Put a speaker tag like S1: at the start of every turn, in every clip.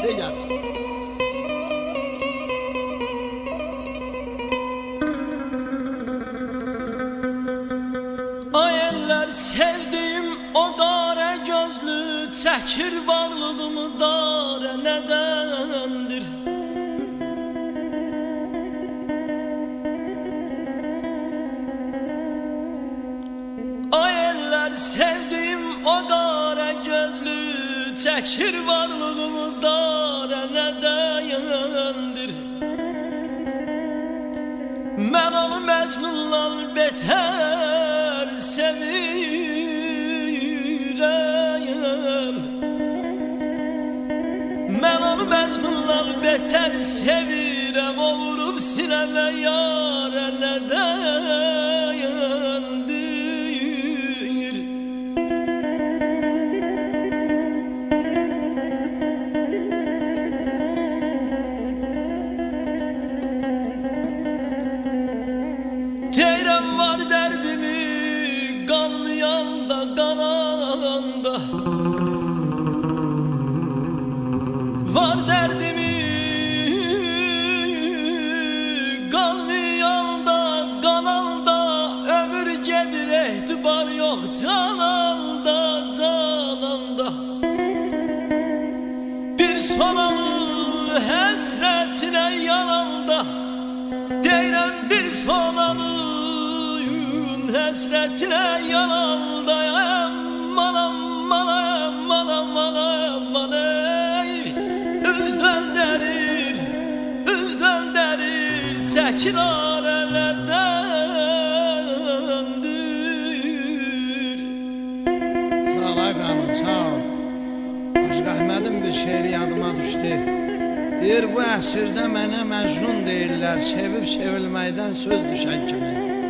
S1: De gelsin.
S2: Ay eller sevdiğim o dare gözlü, çekir varlığımı dare nedendir? Ay eller sevdiğim o dare gözlü, çekir varlığımı dare nedendir? Ben onu Mecnun'la beter sevirəm. Ben onu Mecnun'la beter sevirəm. O vurub sinəmə yar ələdəndir. Deyirəm var dərdimi qalmayanda qalanda, var dərdimi qalmayanda qalanda, ömür gedir etibar yox cananda cananda. Bir son alır həsrətinə yananda, deyirəm bir son alır həsrətinə yananda. Aman aman aman aman aman ey, üz döndərir çəkinar ələdəndir.
S1: Sağ ol ay qanun, sağ ol. Aşıq Əhmədin bir şeiri yadıma düşdü. Deyir bu əsrdə mənə Məcnun deyirlər, sevib sevilməkdən söz düşən kimi.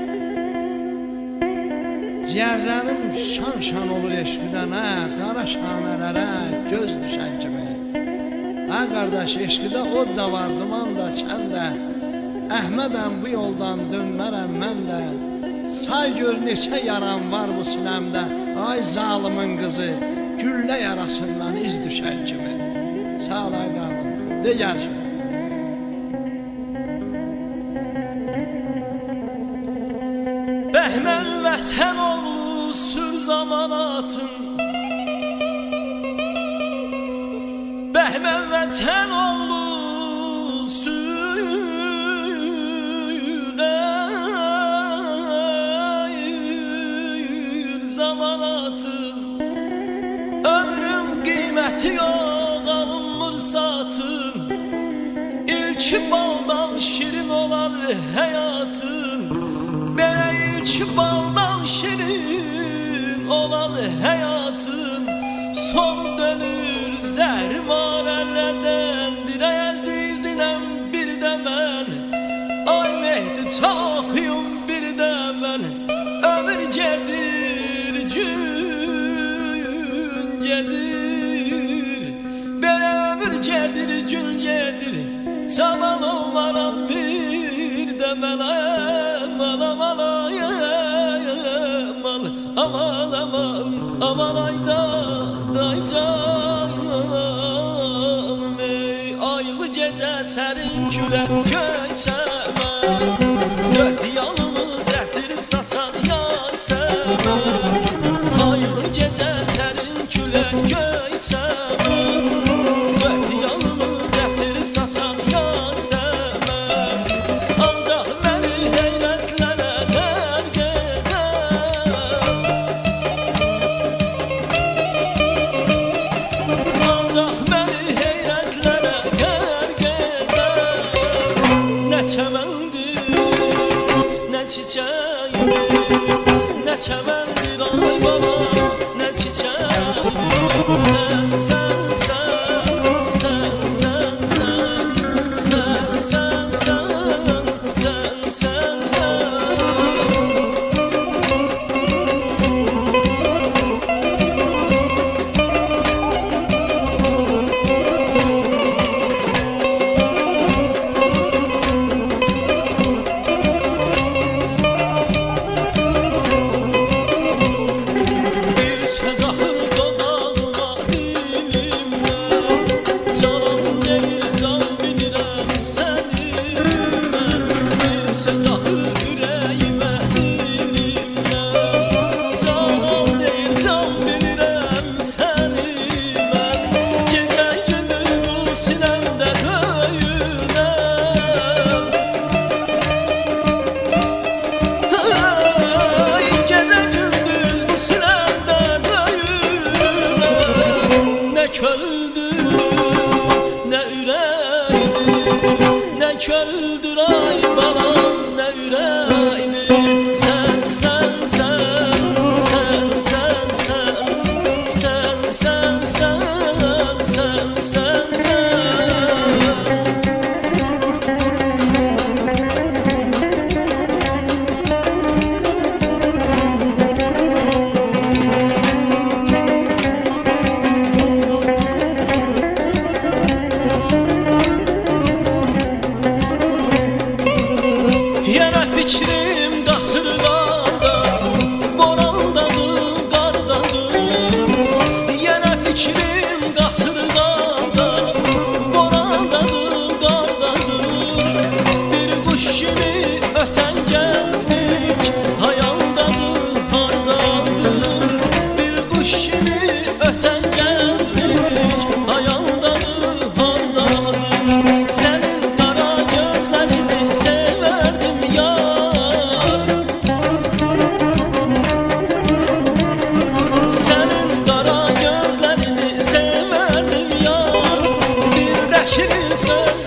S1: Ciyərlərim şan-şan olur eşqidən, qara şamələrə göz düşən kimi. Qardaş, eşqidə od da var, duman da, çən də. Əhmədəm bu yoldan dönmərəm mən də. Say gör neçə yaram var bu sinəmdə. Ay zalimin qızı, güllə yarasından iz düşən kimi. Sağ ol ay qanun, de gəlsin.
S2: Bəhmən vətən oğlu sür zamanatın, Bəhmən vətən oğlu sür zamanatın. Ömrüm qiyməti yox alınmır satın, İlk baldan şirin olan həyatın, belə ilk baldan şirin olan həyatın, son dönür zəhrimar ələdəndir. Ey əzizinem bir də mən, ay Mehdi çal oxuyum bir də mən. Ömür gedir, gün gedir, belə ömür gedir, gün gedir. Cavan olmaram bir də mən. Aman aman ay aman, aman aman aman ay day canım ey. Aylı gecə sərin külək göçəmən, dörd yanımız ətir saçan yasəmən. Aylı gecə sərin külək göçəmən, dörd yanımız ətir saçan yasəmən. Ancaq məni heyrətlənə qərq edər, ancaq məni heyrətlənə qərq edər. Nə çəməndir, nə çiçəkdir, nə çəməndir ay baba, nə çiçəkdir. Sən, sən, sən, sən, sən, sən, sən, sən, sən, sən, sən. Bir söz ahır dodağıma, ne ürəkdir, nə köldür ay balam, nə ürəkdir. Sən, sən, sən, sən, sən, sən, sən, sən, sən, sən, sən, sən. Yenə fikrim qasırğada, borandadır, qardadır. Yenə fikrim qasırğada, borandadır, qardadır. Bir quş kimi ötən gəzdik, hayaldadır, hardadır. Bir quş kimi ötən gəzdik, hayaldadır, hardadır. Sənin qara gözlərini sevərdim yar, sənin qara gözlərini sevərdim yar. Dildəki söz